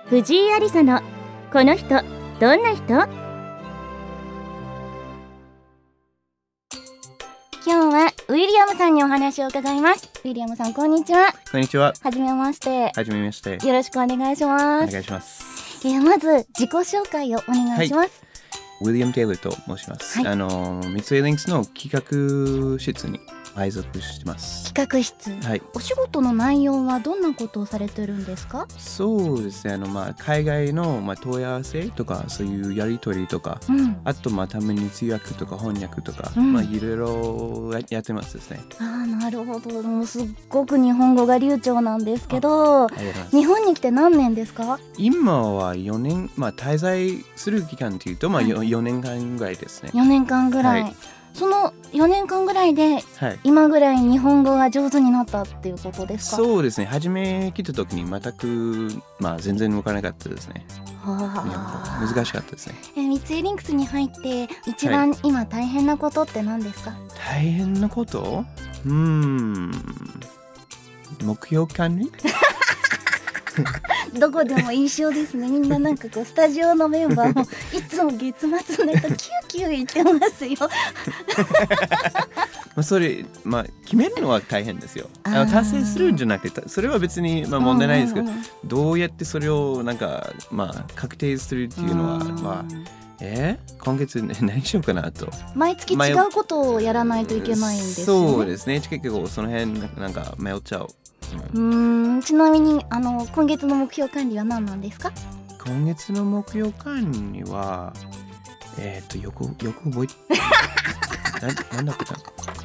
藤井有沙のこの人どんな人。今日はウィリアムさんにお話を伺います。ウィリアムさん、こんにちは。 こんにちは。 はじめまして。 はじめまして。 よろしくお願いします。 お願いします。 まず自己紹介をお願いします。 ウィリアム・テイラーと申します。三井リンクスの企画室に配属してます。 企画室、はい、お仕事の内容はどんなことをされてるんですか？ そうですね、海外の、問い合わせとかそういうやり取りとか、あとたまに通訳とか翻訳とか、いろいろやってますですね。 なるほど。もうすっごく日本語が流暢なんですけど、日本に来て何年ですか？ 今は4年、滞在する期間というと、4年間ぐらいですね。 4年間ぐらい、その4年間ぐらいで、今ぐらい日本語が上手になったっていうことですか？ そうですね。初め来た時に全く、全然分からなかったですね。難しかったですね。 三井リンクスに入って一番今大変なことって何ですか？ 大変なこと？目標管理どこでも一緒ですね。みんななんかこうスタジオのメンバーもいつも月末ネタキューキュー言ってますよ。 それ決めるのは大変ですよ。達成するんじゃなくて、それは別に問題ないですけど、どうやってそれを確定するっていうのは今月何しようかなと。 毎月違うことをやらないといけないんですね。 そうですね。結構その辺迷っちゃう。 ちなみに今月の目標管理は何なんですか？ 今月の目標管理はよく覚えてなんだっけな。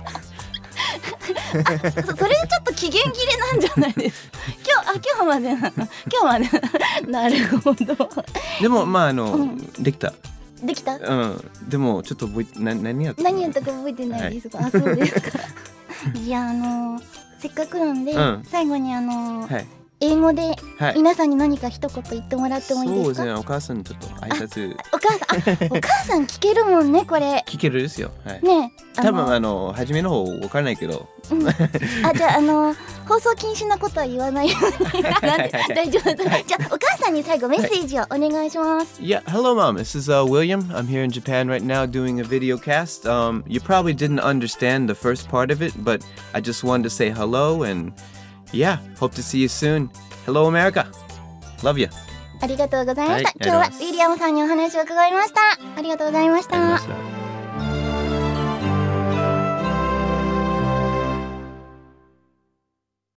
それちょっと期限切れなんじゃないですか？今日までなるほど。 でもできた。でもちょっと何やったか覚えてないですか？そうですか。じゃあせっかくなんで、最後に英語で皆さんに何か一言言ってもらってもいいですか？ そうですね。お母さんにちょっと挨拶。 お母さん聞けるもんね、これ。 聞けるですよ。 ね、 多分初めの方分からないけど。 じゃあ放送禁止なことは言わないように。大丈夫。じゃあお母さんに最後メッセージをお願いします。 Yeah, hello mom. This is William. I'm here in Japan right now doing a video cast. You probably didn't understand the first part of it, but I just wanted to say hello and yeah, hope to see you soon. Hello America. Love you. ありがとうございました。今日はウィリアムさんにお話を伺いました。ありがとうございました。